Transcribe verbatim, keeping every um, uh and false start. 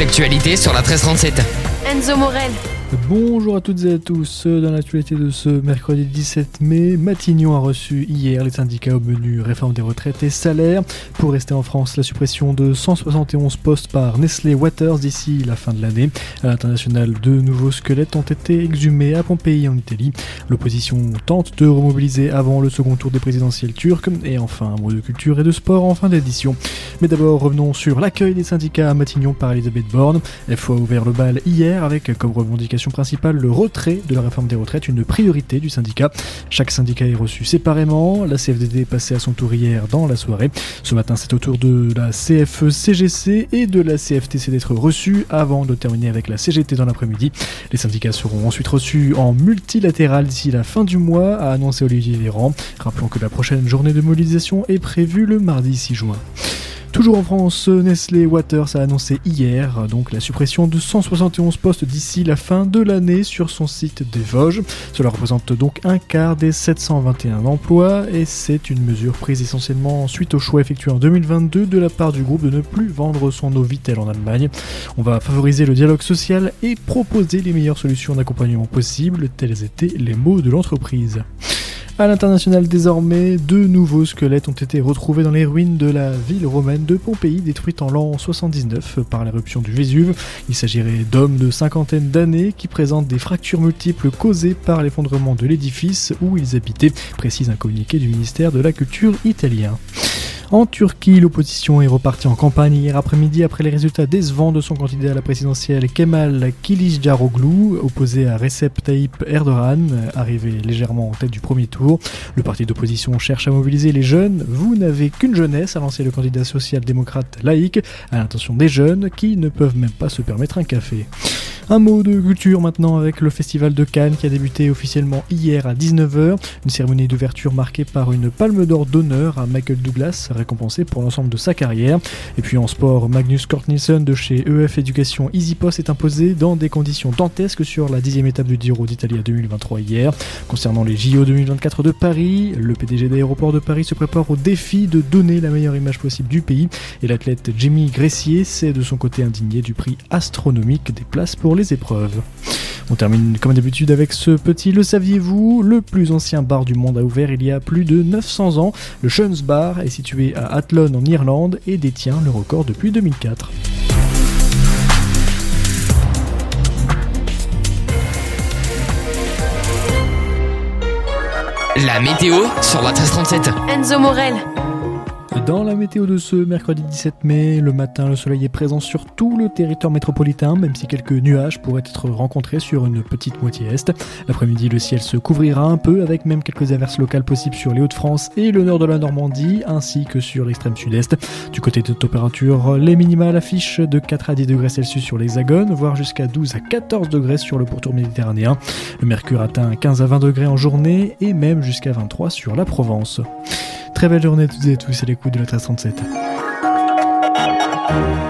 L'actualité sur la treize trente-sept. Enzo Morel. Bonjour à toutes et à tous. Dans l'actualité de ce mercredi dix-sept mai, Matignon a reçu hier les syndicats au menu réforme des retraites et salaires. Pour rester en France, la suppression de cent soixante et onze postes par Nestlé Waters d'ici la fin de l'année. À l'international, deux nouveaux squelettes ont été exhumés à Pompéi en Italie. L'opposition tente de remobiliser avant le second tour des présidentielles turques. Et enfin, un mot de culture et de sport en fin d'édition. Mais d'abord, revenons sur l'accueil des syndicats à Matignon par Elisabeth Borne. F O a ouvert le bal hier avec comme revendication principale le retrait de la réforme des retraites, une priorité du syndicat. Chaque syndicat est reçu séparément. La C F D D est passée à son tour hier dans la soirée. Ce matin, c'est au tour de la C F E C G C et de la C F T C d'être reçus avant de terminer avec la C G T dans l'après-midi. Les syndicats seront ensuite reçus en multilatéral d'ici la fin du mois, a annoncé Olivier Véran. Rappelons que la prochaine journée de mobilisation est prévue le mardi six juin. Toujours en France, Nestlé Waters a annoncé hier donc la suppression de cent soixante et onze postes d'ici la fin de l'année sur son site des Vosges. Cela représente donc un quart des sept cent vingt et un emplois et c'est une mesure prise essentiellement suite au choix effectué en deux mille vingt-deux de la part du groupe de ne plus vendre son eau Vittel en Allemagne. On va favoriser le dialogue social et proposer les meilleures solutions d'accompagnement possibles, tels étaient les mots de l'entreprise. À l'international désormais, deux nouveaux squelettes ont été retrouvés dans les ruines de la ville romaine de Pompéi, détruite en l'an soixante-dix-neuf par l'éruption du Vésuve. Il s'agirait d'hommes de cinquantaine d'années qui présentent des fractures multiples causées par l'effondrement de l'édifice où ils habitaient, précise un communiqué du ministère de la Culture italien. En Turquie, l'opposition est repartie en campagne hier après-midi après les résultats décevants de son candidat à la présidentielle Kemal Kılıçdaroğlu, opposé à Recep Tayyip Erdogan, arrivé légèrement en tête du premier tour. Le parti d'opposition cherche à mobiliser les jeunes. Vous n'avez qu'une jeunesse, a lancé le candidat social-démocrate laïque, à l'intention des jeunes qui ne peuvent même pas se permettre un café. Un mot de culture maintenant avec le festival de Cannes qui a débuté officiellement hier à dix-neuf heures. Une cérémonie d'ouverture marquée par une palme d'or d'honneur à Michael Douglas, récompensé pour l'ensemble de sa carrière. Et puis en sport, Magnus Cort Nielsen de chez E F Éducation EasyPost est imposé dans des conditions dantesques sur la dixième étape du Giro d'Italie à deux mille vingt-trois hier. Concernant les J O deux mille vingt-quatre de Paris, le P D G d'Aéroports de Paris se prépare au défi de donner la meilleure image possible du pays et l'athlète Jamie Gressier s'est de son côté indigné du prix astronomique des places pour les épreuves. On termine comme d'habitude avec ce petit le saviez-vous, le plus ancien bar du monde a ouvert il y a plus de neuf cents ans. Le Shuns Bar est situé à Athlone en Irlande et détient le record depuis deux mille quatre. La météo sur la treize trente-sept. Enzo Morel. Dans la météo de ce mercredi dix-sept mai, le matin, le soleil est présent sur tout le territoire métropolitain, même si quelques nuages pourraient être rencontrés sur une petite moitié est. L'après-midi, le ciel se couvrira un peu, avec même quelques averses locales possibles sur les Hauts-de-France et le nord de la Normandie, ainsi que sur l'extrême sud-est. Du côté de température, les minimales affichent de quatre à dix degrés Celsius sur l'Hexagone, voire jusqu'à douze à quatorze degrés sur le pourtour méditerranéen. Le mercure atteint quinze à vingt degrés en journée et même jusqu'à vingt-trois sur la Provence. Très belle journée à toutes et à tous à l'écoute de la treize trente-sept.